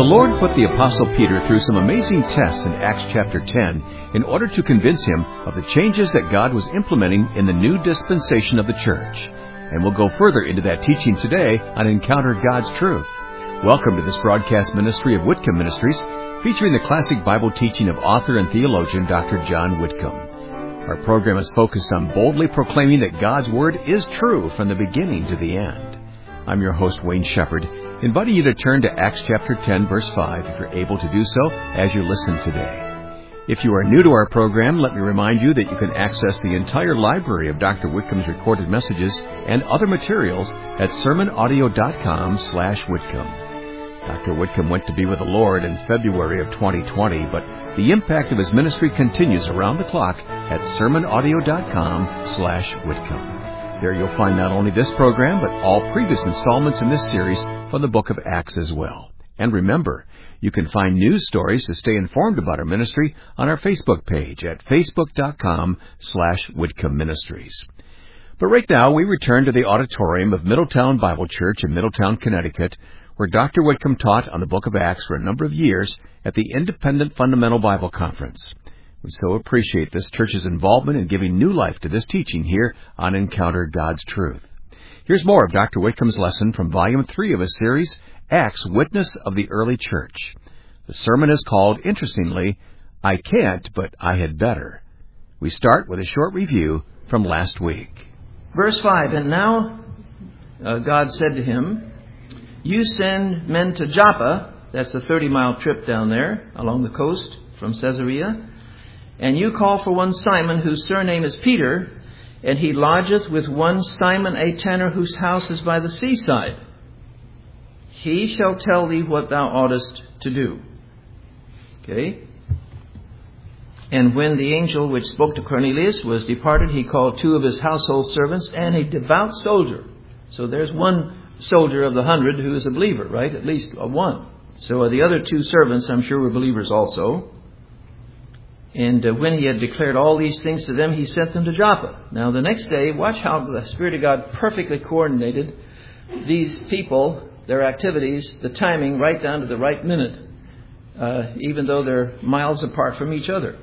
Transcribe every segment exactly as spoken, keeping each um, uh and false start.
The Lord put the Apostle Peter through some amazing tests in Acts chapter ten in order to convince him of the changes that God was implementing in the new dispensation of the church. And we'll go further into that teaching today on Encounter God's Truth. Welcome to this broadcast ministry of Whitcomb Ministries, featuring the classic Bible teaching of author and theologian Doctor John Whitcomb. Our program is focused on boldly proclaiming that God's Word is true from the beginning to the end. I'm your host, Wayne Shepherd, inviting you to turn to Acts chapter ten, verse five, if you're able to do so as you listen today. If you are new to our program, let me remind you that you can access the entire library of Doctor Whitcomb's recorded messages and other materials at sermon audio dot com slash Whitcomb. Doctor Whitcomb went to be with the Lord in February of twenty twenty, but the impact of his ministry continues around the clock at sermon audio dot com slash Whitcomb. There you'll find not only this program, but all previous installments in this series from the book of Acts as well. And remember, you can find news stories to stay informed about our ministry on our Facebook page at facebook dot com slash Whitcomb Ministries. But right now, we return to the auditorium of Middletown Bible Church in Middletown, Connecticut, where Doctor Whitcomb taught on the book of Acts for a number of years at the Independent Fundamental Bible Conference. We so appreciate this church's involvement in giving new life to this teaching here on Encounter God's Truth. Here's more of Doctor Whitcomb's lesson from Volume three of his series, Acts, Witness of the Early Church. The sermon is called, interestingly, I Can't, But I Had Better. We start with a short review from last week. Verse five, and now uh, God said to him, you send men to Joppa, that's a thirty-mile trip down there along the coast from Caesarea, and you call for one Simon, whose surname is Peter, and he lodgeth with one Simon a tanner, whose house is by the seaside. He shall tell thee what thou oughtest to do. Okay? And when the angel which spoke to Cornelius was departed, he called two of his household servants and a devout soldier. So there's one soldier of the hundred who is a believer, right? At least one. So the other two servants, I'm sure, were believers also. And uh, when he had declared all these things to them, he sent them to Joppa. Now, the next day, watch how the Spirit of God perfectly coordinated these people, their activities, the timing, right down to the right minute, uh, even though they're miles apart from each other.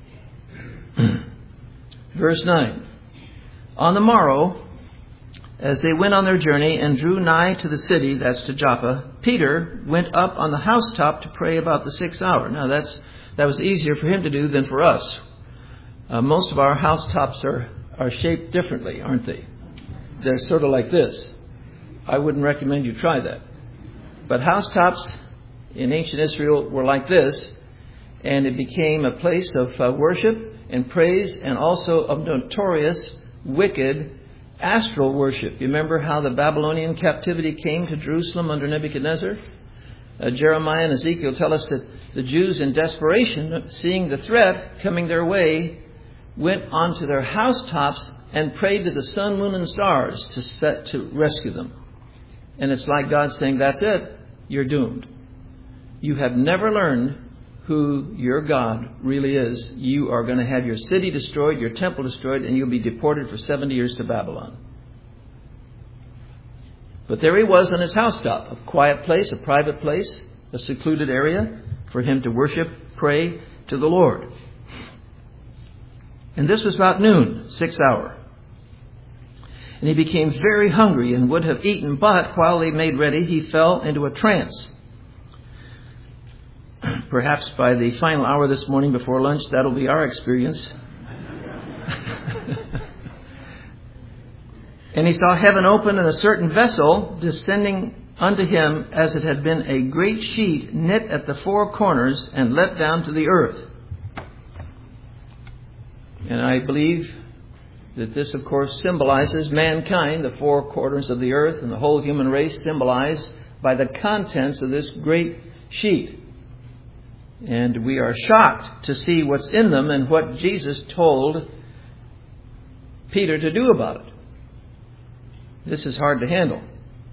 Verse nine. On the morrow, as they went on their journey and drew nigh to the city, that's to Joppa, Peter went up on the housetop to pray about the sixth hour. Now, that's That was easier for him to do than for us. Uh, most of our housetops are, are shaped differently, aren't they? They're sort of like this. I wouldn't recommend you try that. But housetops in ancient Israel were like this, and it became a place of uh, worship and praise, and also of notorious, wicked, astral worship. You remember how the Babylonian captivity came to Jerusalem under Nebuchadnezzar? Uh, Jeremiah and Ezekiel tell us that the Jews, in desperation, seeing the threat coming their way, went onto their housetops and prayed to the sun, moon, and stars to set to rescue them. And it's like God saying, that's it, you're doomed. You have never learned who your God really is. You are going to have your city destroyed, your temple destroyed, and you'll be deported for seventy years to Babylon. But there he was on his housetop, a quiet place, a private place, a secluded area for him to worship, pray to the Lord. And this was about noon, sixth hour. And he became very hungry and would have eaten, but while they made ready, he fell into a trance. Perhaps by the final hour this morning before lunch, that'll be our experience. And he saw heaven open and a certain vessel descending unto him, as it had been a great sheet knit at the four corners and let down to the earth. And I believe that this, of course, symbolizes mankind, the four corners of the earth and the whole human race, symbolized by the contents of this great sheet. And we are shocked to see what's in them and what Jesus told Peter to do about it. This is hard to handle.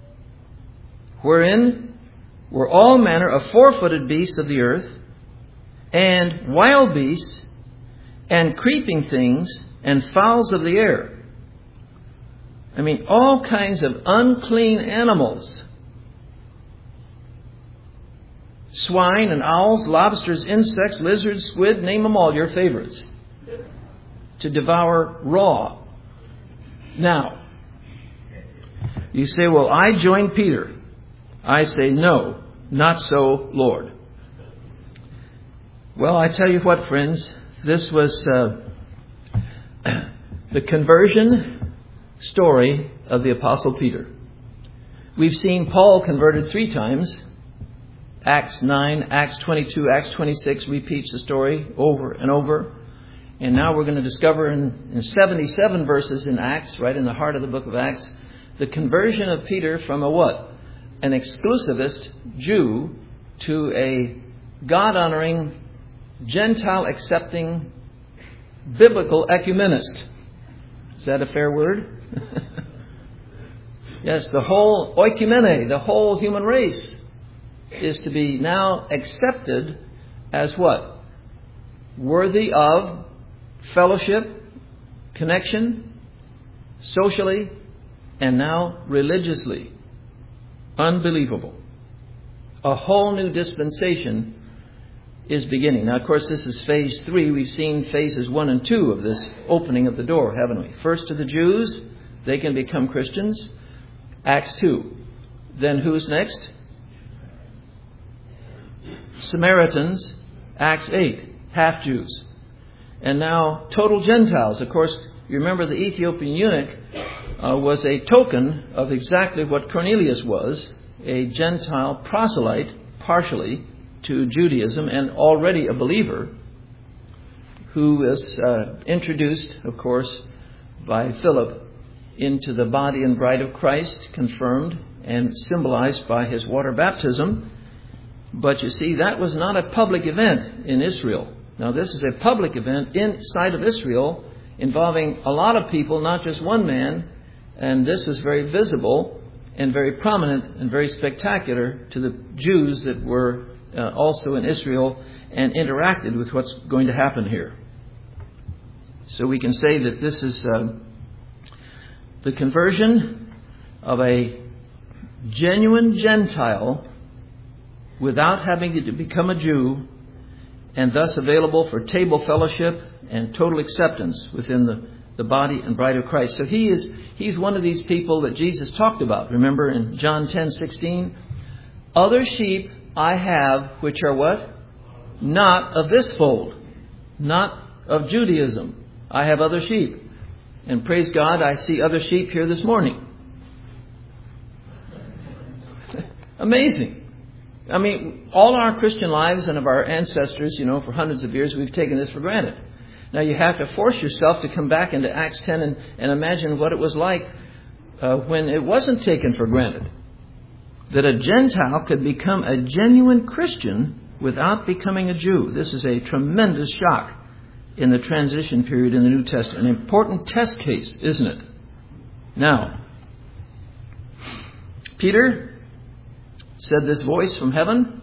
Wherein were all manner of four-footed beasts of the earth, and wild beasts, and creeping things, and fowls of the air. I mean, all kinds of unclean animals. swine and owls, lobsters, insects, lizards, squid, name them all, your favorites, to devour raw. Now, you say, well, I joined Peter. I say, no, not so, Lord. Well, I tell you what, friends, this was uh, the conversion story of the Apostle Peter. We've seen Paul converted three times. Acts nine, Acts twenty-two, Acts twenty-six repeats the story over and over. And now we're going to discover in, in seventy-seven verses in Acts, right in the heart of the book of Acts, the conversion of Peter from a what? An exclusivist Jew to a God-honoring, Gentile-accepting, biblical ecumenist. Is that a fair word? Yes, the whole oikumene, the whole human race, is to be now accepted as what? Worthy of fellowship, connection, socially, and now religiously. Unbelievable. A whole new dispensation is beginning. Now, of course, this is phase three. We've seen phases one and two of this opening of the door, haven't we? First to the Jews, they can become Christians. Acts two. Then who's next? Samaritans. Acts eight. Half-Jews. And now total Gentiles. Of course, you remember the Ethiopian eunuch uh, was a token of exactly what Cornelius was, a Gentile proselyte, partially, to Judaism and already a believer, who was uh, introduced, of course, by Philip into the body and bride of Christ, confirmed and symbolized by his water baptism. But you see, that was not a public event in Israel. Now, this is a public event inside of Israel involving a lot of people, not just one man. And this is very visible and very prominent and very spectacular to the Jews that were uh, also in Israel and interacted with what's going to happen here. So we can say that this is uh, the conversion of a genuine Gentile without having to become a Jew, and thus available for table fellowship and total acceptance within the, the body and bride of Christ. So he is he's one of these people that Jesus talked about. Remember in John ten sixteen, other sheep I have which are what? Not of this fold, not of Judaism. I have other sheep. And praise God, I see other sheep here this morning. Amazing. I mean, all our Christian lives and of our ancestors, you know, for hundreds of years, we've taken this for granted. Now, you have to force yourself to come back into Acts ten and, and imagine what it was like uh, when it wasn't taken for granted. That a Gentile could become a genuine Christian without becoming a Jew. This is a tremendous shock in the transition period in the New Testament. An important test case, isn't it? Now, Peter said this voice from heaven,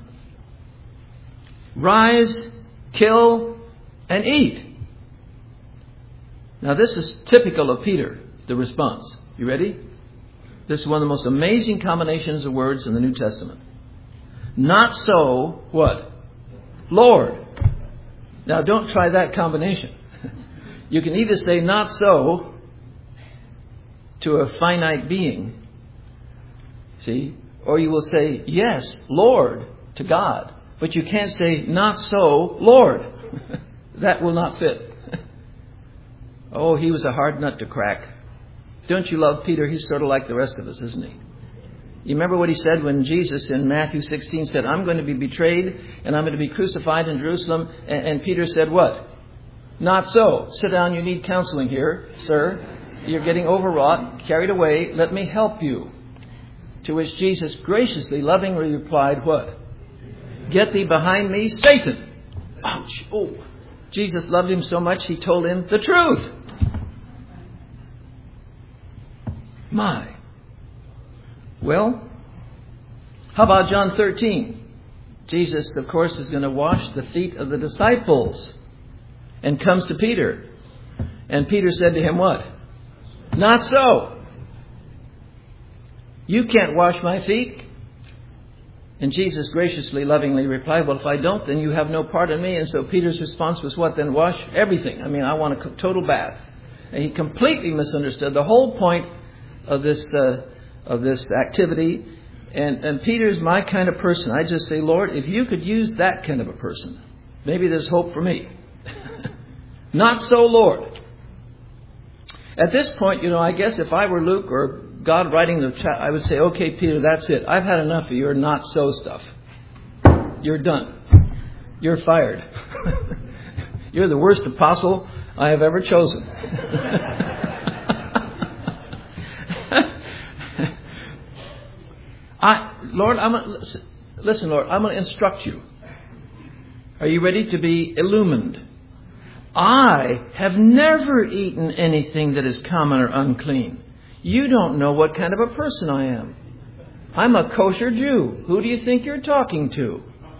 rise, kill, and eat. Now this is typical of Peter, the response. You ready? This is one of the most amazing combinations of words in the New Testament. Not so, what? Lord. Now don't try that combination. You can either say not so to a finite being, see, or you will say, yes, Lord, to God. But you can't say, not so, Lord. That will not fit. Oh, he was a hard nut to crack. Don't you love Peter? He's sort of like the rest of us, isn't he? You remember what he said when Jesus in Matthew sixteen said, I'm going to be betrayed and I'm going to be crucified in Jerusalem. And, and Peter said, what? Not so. Sit down, you need counseling here, sir. You're getting overwrought, carried away. Let me help you. To which Jesus graciously, lovingly replied, what? Get thee behind me, Satan. Ouch. Oh. Jesus loved him so much, he told him the truth. My. Well, how about John thirteen? Jesus, of course, is going to wash the feet of the disciples and comes to Peter. And Peter said to him, what? Not so. You can't wash my feet. And Jesus graciously, lovingly replied, well, if I don't, then you have no part in me. And so Peter's response was what? Then wash everything. I mean, I want a total bath. And he completely misunderstood the whole point of this uh, of this activity. And, and Peter's my kind of person. I just say, Lord, if you could use that kind of a person, maybe there's hope for me. Not so, Lord. At this point, you know, I guess if I were Luke or God writing the chat, I would say, okay, Peter, that's it. I've had enough of your not so stuff. You're done. You're fired. You're the worst apostle I have ever chosen. I, Lord, I'm gonna, listen, Lord, I'm going to instruct you. Are you ready to be illumined? I have never eaten anything that is common or unclean. You don't know what kind of a person I am. I'm a kosher Jew. Who do you think you're talking to?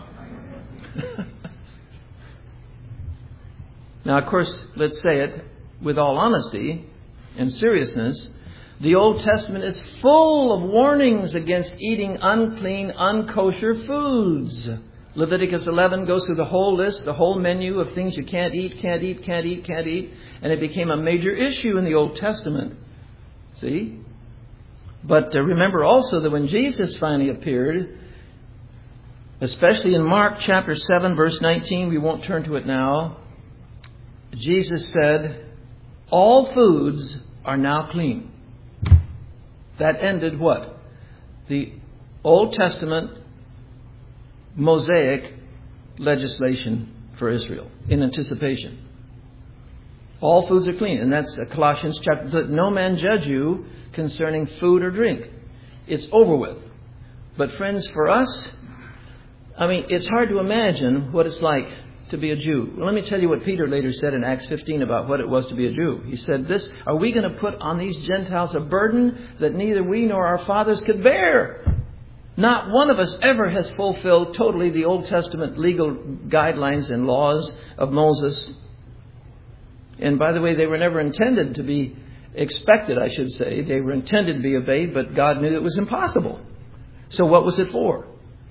Now, of course, let's say it with all honesty and seriousness. The Old Testament is full of warnings against eating unclean, unkosher foods. Leviticus eleven goes through the whole list, the whole menu of things you can't eat, can't eat, can't eat, can't eat. And it became a major issue in the Old Testament. See? But uh, remember also that when Jesus finally appeared, especially in Mark chapter seven, verse nineteen, we won't turn to it now, Jesus said, all foods are now clean. That ended what? The Old Testament Mosaic legislation for Israel in anticipation. All foods are clean. And that's Colossians chapter, no man judge you concerning food or drink. It's over with. But friends, for us, I mean, it's hard to imagine what it's like to be a Jew. Well, let me tell you what Peter later said in Acts fifteen about what it was to be a Jew. He said this, are we going to put on these Gentiles a burden that neither we nor our fathers could bear? Not one of us ever has fulfilled totally the Old Testament legal guidelines and laws of Moses. And by the way, they were never intended to be expected, I should say. They were intended to be obeyed, but God knew it was impossible. So what was it for?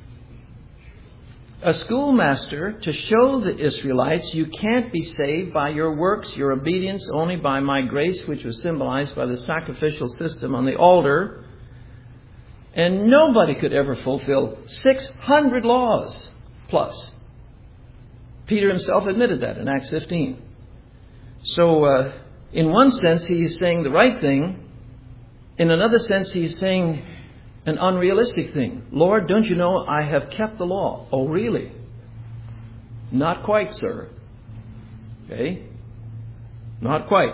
A schoolmaster to show the Israelites you can't be saved by your works, your obedience, only by my grace, which was symbolized by the sacrificial system on the altar. And nobody could ever fulfill six hundred laws plus. Peter himself admitted that in Acts fifteen. So uh, in one sense, he is saying the right thing. In another sense, he is saying an unrealistic thing. Lord, don't you know I have kept the law? Oh, really? Not quite, sir. Okay? Not quite.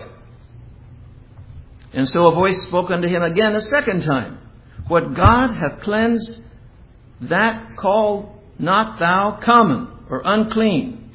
And so a voice spoke unto him again a second time. What God hath cleansed, that call not thou common or unclean.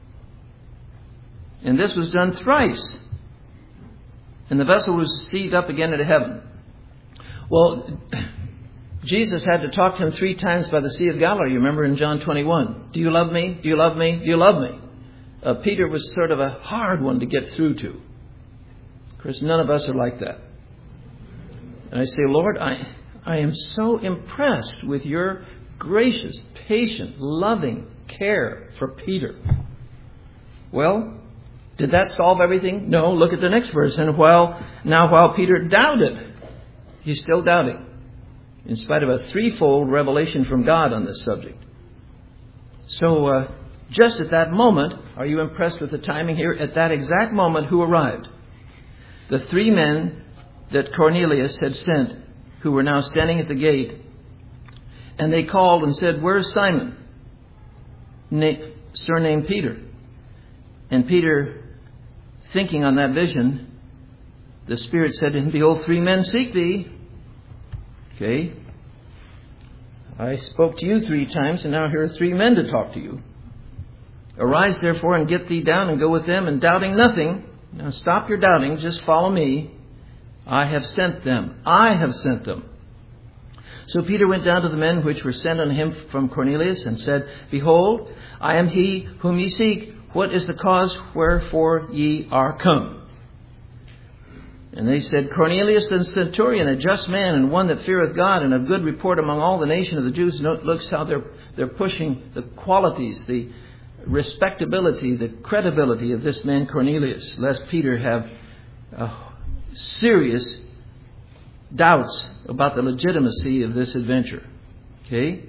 And this was done thrice. And the vessel was received up again into heaven. Well, Jesus had to talk to him three times by the Sea of Galilee, you remember in John twenty-one. Do you love me? Do you love me? Do you love me? Uh, Peter was sort of a hard one to get through to. Of course, none of us are like that. And I say, Lord, I, I am so impressed with your gracious, patient, loving care for Peter. Well, did that solve everything? No, look at the next verse. And while now while Peter doubted, he's still doubting, in spite of a threefold revelation from God on this subject. So uh, just at that moment, are you impressed with the timing here? At that exact moment, who arrived? The three men that Cornelius had sent, who were now standing at the gate. And they called and said, where's Simon, na- surnamed Peter? And Peter, thinking on that vision, the Spirit said to him, behold, three men seek thee. Okay. I spoke to you three times, and now here are three men to talk to you. Arise, therefore, and get thee down and go with them, and doubting nothing. Now stop your doubting, just follow me. I have sent them. I have sent them. So Peter went down to the men which were sent unto him from Cornelius, and said, behold, I am he whom ye seek. What is the cause wherefore ye are come? And they said, Cornelius the centurion, a just man and one that feareth God and of good report among all the nation of the Jews. Note, looks how they're, they're pushing the qualities, the respectability, the credibility of this man Cornelius, lest Peter have uh, serious doubts about the legitimacy of this adventure. Okay?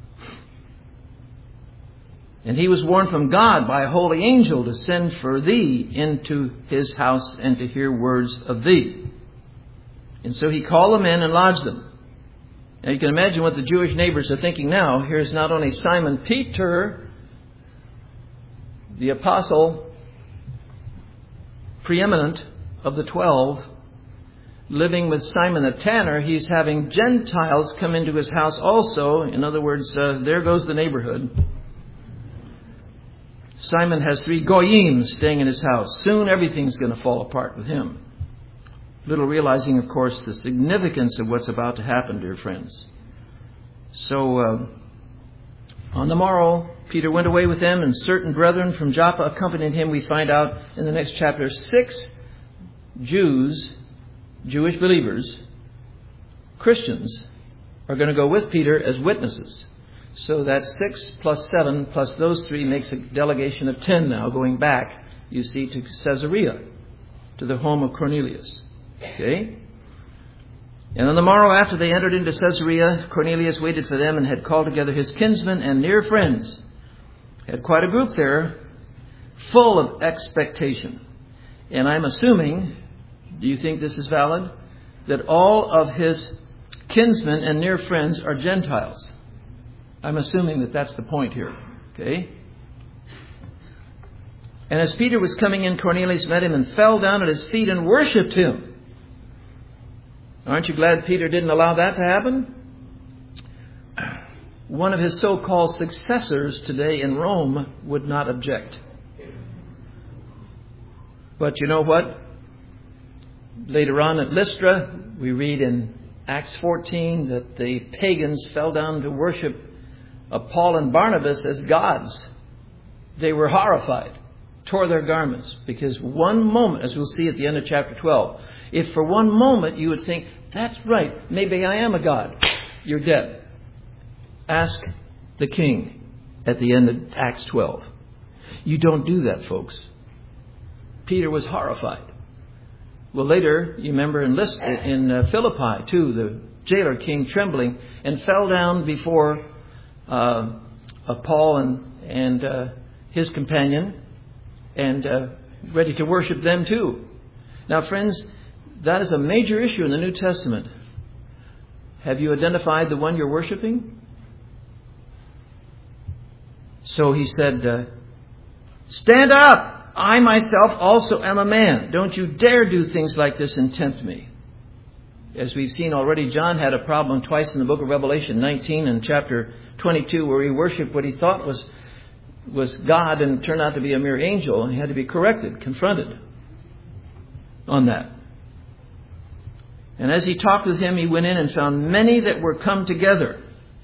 And he was warned from God by a holy angel to send for thee into his house and to hear words of thee. And so he called them in and lodged them. Now you can imagine what the Jewish neighbors are thinking now. Here's not only Simon Peter, the apostle, preeminent of the twelve, living with Simon the tanner. He's having Gentiles come into his house also. In other words, uh, there goes the neighborhood. Simon has three goyim staying in his house. Soon everything's going to fall apart with him. Little realizing, of course, the significance of what's about to happen, dear friends. So, uh, on the morrow, Peter went away with them, and certain brethren from Joppa accompanied him. We find out in the next chapter, six Jews, Jewish believers, Christians, are going to go with Peter as witnesses. So that six plus seven plus those three makes a delegation of ten now, going back, you see, to Caesarea, to the home of Cornelius. Okay? And on the morrow after they entered into Caesarea, Cornelius waited for them and had called together his kinsmen and near friends. Had quite a group there, full of expectation. And I'm assuming, do you think this is valid? That all of his kinsmen and near friends are Gentiles. I'm assuming that that's the point here. Okay? And as Peter was coming in, Cornelius met him and fell down at his feet and worshipped him. Aren't you glad Peter didn't allow that to happen? One of his so-called successors today in Rome would not object. But you know what? Later on at Lystra, we read in Acts fourteen that the pagans fell down to worship of Paul and Barnabas as gods. They were horrified, tore their garments, because one moment, as we'll see at the end of chapter twelve, if for one moment you would think, that's right, maybe I am a god, you're dead. Ask the king at the end of Acts twelve. You don't do that, folks. Peter was horrified. Well, later, you remember in, List, in uh, Philippi, too, the jailer came trembling and fell down before uh, uh, Paul and, and uh, his companion and uh, ready to worship them, too. Now, friends, that is a major issue in the New Testament. Have you identified the one you're worshiping? So he said, uh, stand up! I myself also am a man. Don't you dare do things like this and tempt me. As we've seen already, John had a problem twice in the book of Revelation nineteen and chapter twenty-two, where he worshipped what he thought was, was God and turned out to be a mere angel. And he had to be corrected, confronted on that. And as he talked with him, he went in and found many that were come together.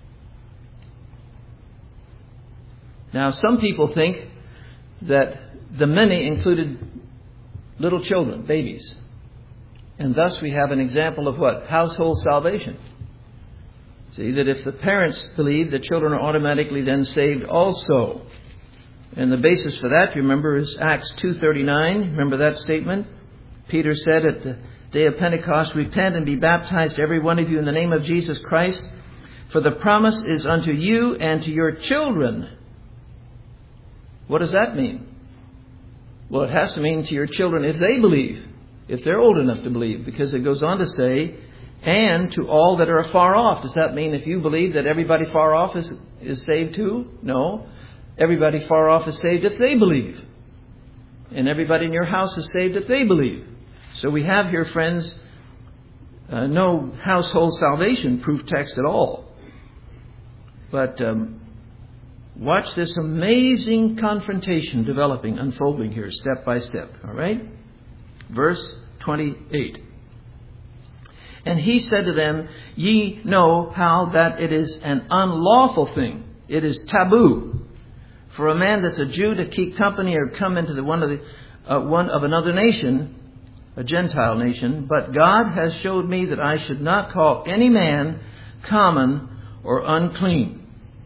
Now, some people think that the many included little children, babies. And thus we have an example of what? Household salvation. See, that if the parents believe, the children are automatically then saved also. And the basis for that, you remember, is Acts two thirty-nine. Remember that statement? Peter said at the day of Pentecost, repent and be baptized, every one of you, in the name of Jesus Christ. For the promise is unto you and to your children. What does that mean? Well, it has to mean to your children if they believe, if they're old enough to believe, because it goes on to say, and to all that are afar off. Does that mean if you believe that everybody far off is, is saved too? No. Everybody far off is saved if they believe. And everybody in your house is saved if they believe. So we have here, friends, uh, no household salvation proof text at all. But um, watch this amazing confrontation developing, unfolding here step by step. All right? Verse twenty-eight. And he said to them, ye know how that it is an unlawful thing. It is taboo for a man that's a Jew to keep company or come into the one of the uh, one of another nation. a Gentile nation, but God has showed me that I should not call any man common or unclean.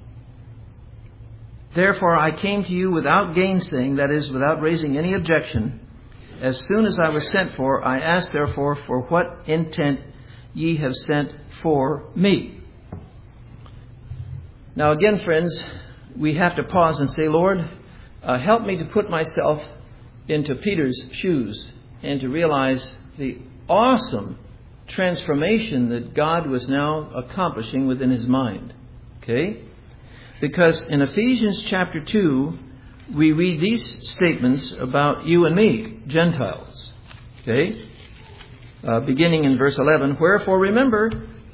Therefore I came to you without gainsaying, that is, without raising any objection. As soon as I was sent for, I asked therefore for what intent ye have sent for me. Now again, friends, we have to pause and say, Lord, uh, help me to put myself into Peter's shoes and to realize the awesome transformation that God was now accomplishing within his mind. Okay? Because in Ephesians chapter two, we read these statements about you and me, Gentiles. Okay? Uh, beginning in verse eleven, wherefore remember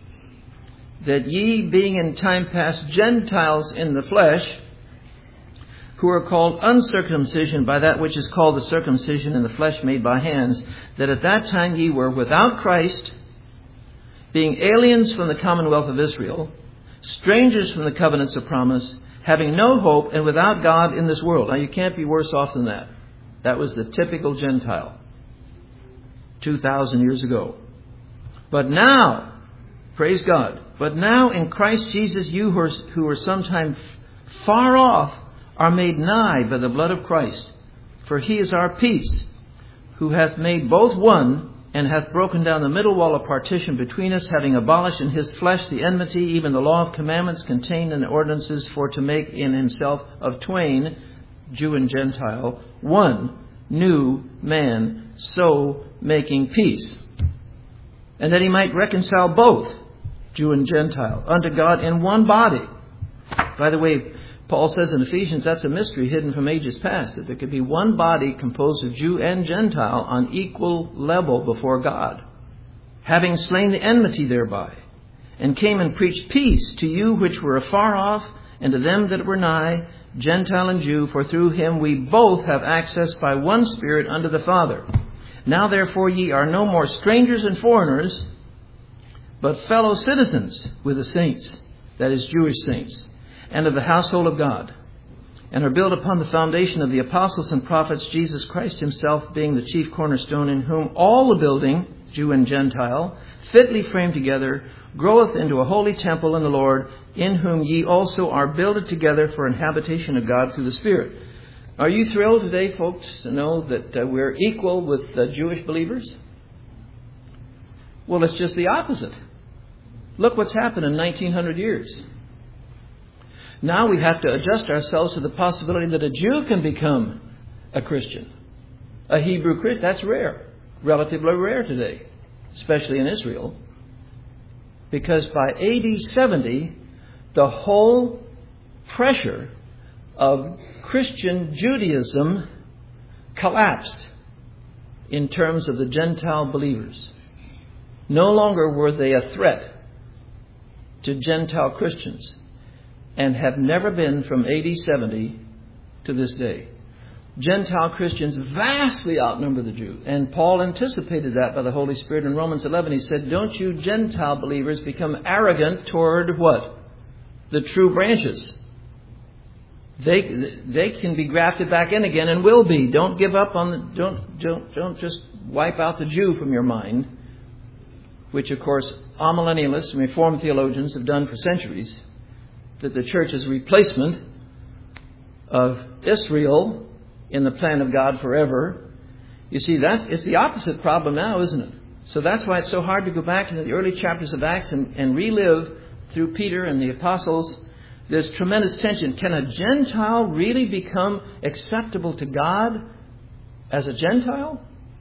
that ye being in time past Gentiles in the flesh, who are called uncircumcision by that which is called the circumcision in the flesh made by hands, that at that time ye were without Christ, being aliens from the commonwealth of Israel, strangers from the covenants of promise, having no hope and without God in this world. Now you can't be worse off than that. That was the typical Gentile two thousand years ago. But now, praise God, but now in Christ Jesus you who are, who are sometime far off are made nigh by the blood of Christ. For he is our peace, who hath made both one, and hath broken down the middle wall of partition between us, having abolished in his flesh the enmity, even the law of commandments contained in the ordinances, for to make in himself of twain, Jew and Gentile, one new man, so making peace. And that he might reconcile both, Jew and Gentile, unto God in one body. By the way, Paul says in Ephesians, that's a mystery hidden from ages past, that there could be one body composed of Jew and Gentile on equal level before God, having slain the enmity thereby, and came and preached peace to you which were afar off, and to them that were nigh, Gentile and Jew, for through him we both have access by one Spirit unto the Father. Now therefore ye are no more strangers and foreigners, but fellow citizens with the saints, that is, Jewish saints, and of the household of God, and are built upon the foundation of the apostles and prophets, Jesus Christ himself being the chief cornerstone, in whom all the building, Jew and Gentile, fitly framed together, groweth into a holy temple in the Lord, in whom ye also are builded together for an habitation of God through the Spirit. Are you thrilled today, folks, to know that uh, we're equal with uh, Jewish believers? Well, it's just the opposite. Look what's happened in nineteen hundred years. Now we have to adjust ourselves to the possibility that a Jew can become a Christian. A Hebrew Christian, that's rare. Relatively rare today, especially in Israel. Because by A D seventy, the whole pressure of Christian Judaism collapsed in terms of the Gentile believers. No longer were they a threat to Gentile Christians, and have never been from A D seventy to this day. Gentile Christians vastly outnumber the Jew. And Paul anticipated that by the Holy Spirit in Romans eleven. He said, don't you Gentile believers become arrogant toward what? The true branches. They they can be grafted back in again and will be. Don't give up on the, don't, don't, don't just wipe out the Jew from your mind, which of course amillennialists and Reformed theologians have done for centuries. That the church is a replacement of Israel in the plan of God forever. You see, that's it's the opposite problem now, isn't it? So that's why it's so hard to go back into the early chapters of Acts and, and relive through Peter and the apostles this tremendous tension. Can a Gentile really become acceptable to God as a Gentile?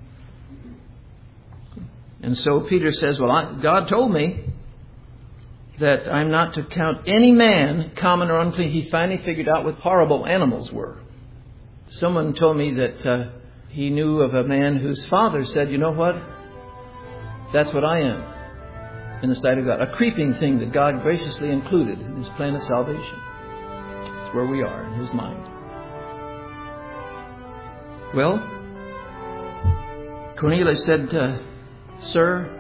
And so Peter says, well, I, God told me that I'm not to count any man common or unclean. He finally figured out what horrible animals were. Someone told me that uh, he knew of a man whose father said, you know what? That's what I am in the sight of God. A creeping thing that God graciously included in his plan of salvation. That's where we are in his mind. Well, Cornelius said, uh, Sir,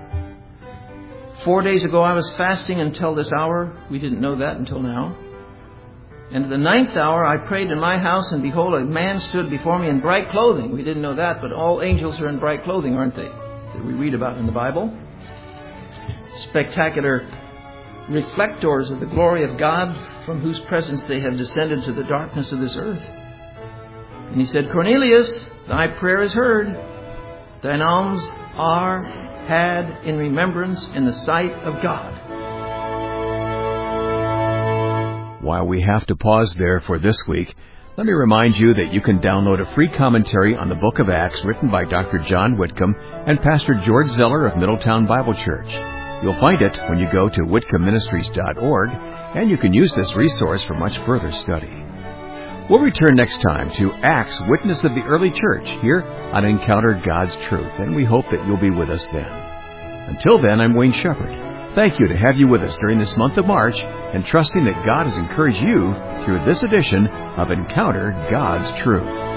four days ago I was fasting until this hour. We didn't know that until now. And at the ninth hour I prayed in my house, and behold, a man stood before me in bright clothing. We didn't know that, but all angels are in bright clothing, aren't they? That we read about in the Bible. Spectacular reflectors of the glory of God, from whose presence they have descended to the darkness of this earth. And he said, Cornelius, thy prayer is heard. Thine alms are had in remembrance in the sight of God. While we have to pause there for this week, let me remind you that you can download a free commentary on the book of Acts written by Doctor John Whitcomb and Pastor George Zeller of Middletown Bible Church. You'll find it when you go to whitcomb ministries dot org, and you can use this resource for much further study. We'll return next time to Acts, Witness of the Early Church, here on Encounter God's Truth, and we hope that you'll be with us then. Until then, I'm Wayne Shepherd. Thank you to have you with us during this month of March, and trusting that God has encouraged you through this edition of Encounter God's Truth.